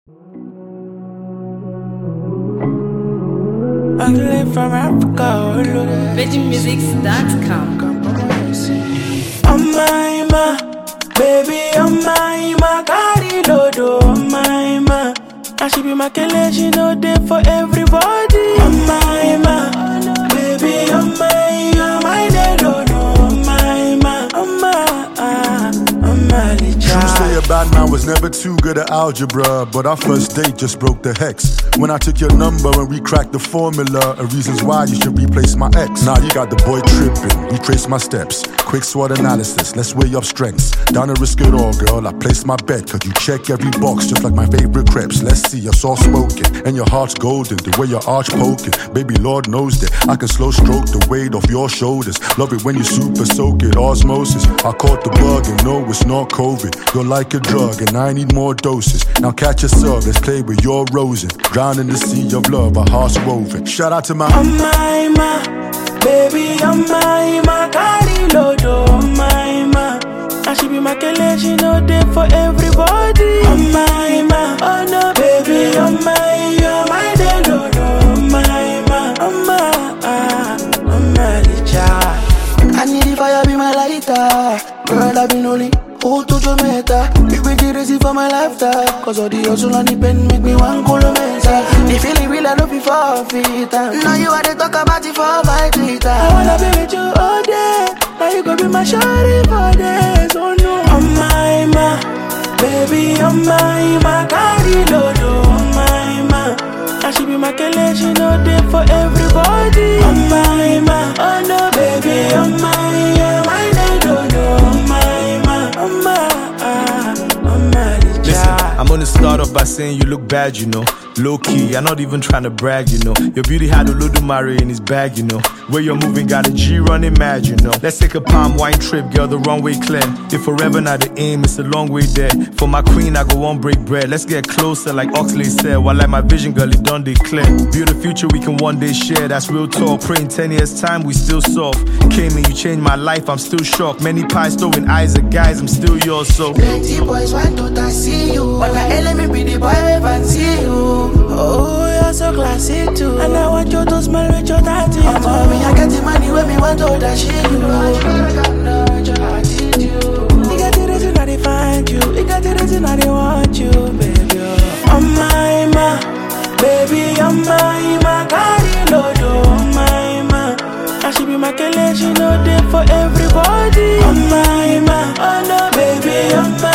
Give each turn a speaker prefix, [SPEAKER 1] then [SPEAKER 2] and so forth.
[SPEAKER 1] I'm from Africa.
[SPEAKER 2] VeggieMusics.com.
[SPEAKER 1] Oh my, baby, oh my, carry lodo, oh my. I should be my killer, she know day for everybody. Oh my, baby, oh my, lodo, oh my,
[SPEAKER 3] True say a bad man was never too good at algebra, but our first date just broke the hex. When I took your number and we cracked the formula of reasons why you should replace my ex. Now you got the boy tripping, retrace my steps. Quick SWOT analysis, let's weigh up strengths. Down to risk it all, girl, I placed my bet. Cause you check every box just like my favorite crepes. Let's see, you're soft spoken and your heart's golden. The way your arch poking, baby, Lord knows that I can slow stroke the weight off your shoulders. Love it when you super soak it, osmosis. I caught the bug and no, it's not COVID. You're like a drug and I need more doses. Now catch yourself, let's play with your rosing. Drown in the sea of love, our hearts woven. Shout out to my
[SPEAKER 1] oh my, baby, oh my, carry lodo, oh my. I should be my killer, she know day for everybody. Oh my, oh no, baby, oh my, lodo, oh my,
[SPEAKER 4] I need the fire, be my lighter. Girl, I've been only who to Jamaica. You be the reason for my lifestyle. Cause all the hustle and the pen make me one kilometer. The feeling real, I don't be forfeit. Now you are the talk about it for my Twitter.
[SPEAKER 1] I wanna be with you all day. Now you gon' be my shawty for days. Oh no, oh my, baby, oh my, carry lodo, oh my. I should be my killer, she know day for everybody. Oh my, oh no, baby, oh my, lodo, oh my,
[SPEAKER 5] Listen, I'm gonna start off by saying you look bad, you know. Low key, I'm not even trying to brag, you know. Your beauty had a Olodumare in his bag, you know. Where you're moving got a G running mad, you know. Let's take a palm wine trip, girl, the wrong way clear. If forever not the aim, it's a long way there. For my queen, I go one break bread. Let's get closer, like Oxley said. While like my vision, girl, it done declare. Build a future we can one day share, that's real talk. Praying 10 years time, we still soft. Came in, you changed my life, I'm still shocked. Many pies throwing eyes at guys, I'm still yours, so.
[SPEAKER 4] Plenty boys want to see you, but I let me be the boy and see you.
[SPEAKER 1] oh, you're so classy too. And I want you to smell with your daddy too.
[SPEAKER 4] Mommy, I get the money when me want to dash you.
[SPEAKER 1] You got the reason I find you. You got the reason I want you, baby. Oh my, baby, oh my, carry lodo, oh my. I should be my killer, she know day for everybody. Oh my, oh no, baby, oh my.